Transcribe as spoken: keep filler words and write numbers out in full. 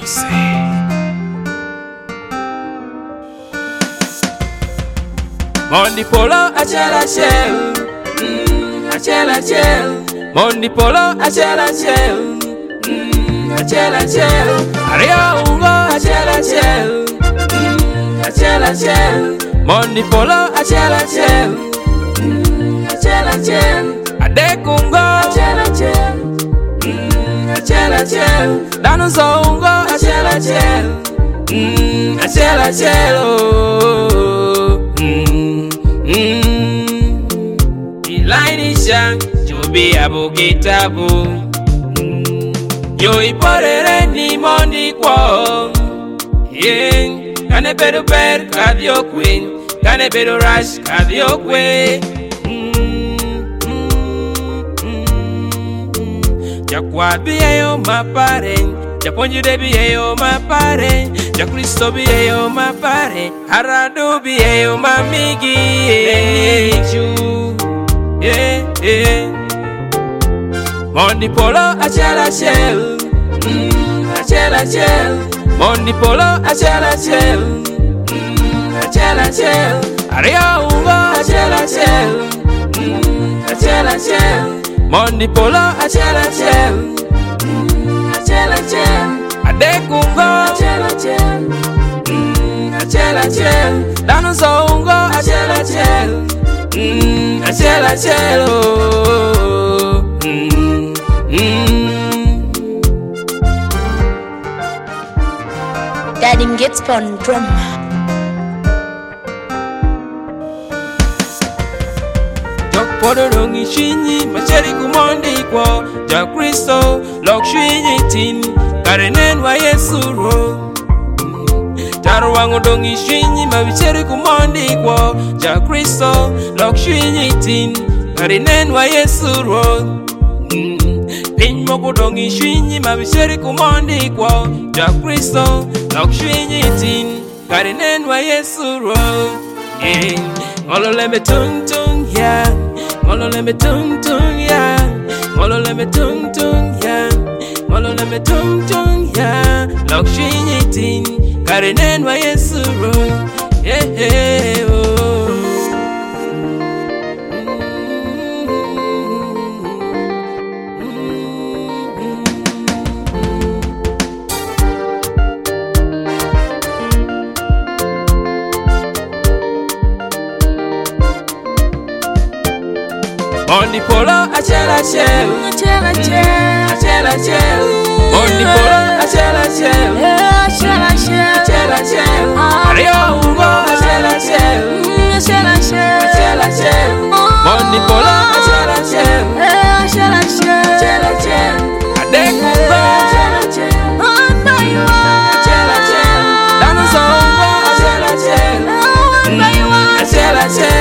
Mondi Polo achela chel, mm, achela chel. Mondi Polo achela chel, mm, achela chel. Ario ungo achela chel, mm, achela chel. Mondi Polo achela chel, mm, achela chel. Adekungo achela chel, mm, achela chel. Dano zongo achela chel, mm, achela chel. Oh, mm, mm. Ilainisha chobi abu kitabu, mm. Yo iporere ni mondi kwa, yeah. Kane bedo ber kadio queen, kane bedo rush kadio kwe. Jakwa biyeyo mapare, Japonjude biyeyo mapare, Jakristo biyeyo mapare, Haradu biyeyo mamigi. Yeah, yeah. Mondi Polo achela chel, mm, achela chel. Mondi Polo achela chel, mm, achela chel. Ario ungo achela chel, mm, achela chel. Mondi Polo achela chel, mm, achela chel. Adekungo achela chel, mm, achela chel. Dano zongo achela chel, mm, achela chel. Oh, mm, mm. Daddy gets on drum. Podo dongi shinyi macheri kumondi kwa ja Kristo lok shinyi tin karenen wa Yesu ro. Taro wangu dongi shinyi mabicheri kumondi kwa ja Kristo lok shinyi tin karenen wa Yesu ro. Pin moko dongi shinyi mabicheri kumondi kwa ja Kristo lok shinyi tin karenen wa Yesu ro. Ngolo leme tung tung ya, ngolo leme tung tung ya, ngolo leme tung tung ya, ngolo leme tung tung ya. Lok shinyi tin karenen wa Yesu ro. Yeah, yeah, oh. Mondi Polo achela chel, Achela chel, achela chel. Mondi Polo achela chel, achela chel, achela chel. Ario ungo achela chel, achela chel, achela chel. Mondi Polo achela chel, achela chel, achela chel. Adekungo achela chel, achela chel. Dano zongo achela chel, achela chel.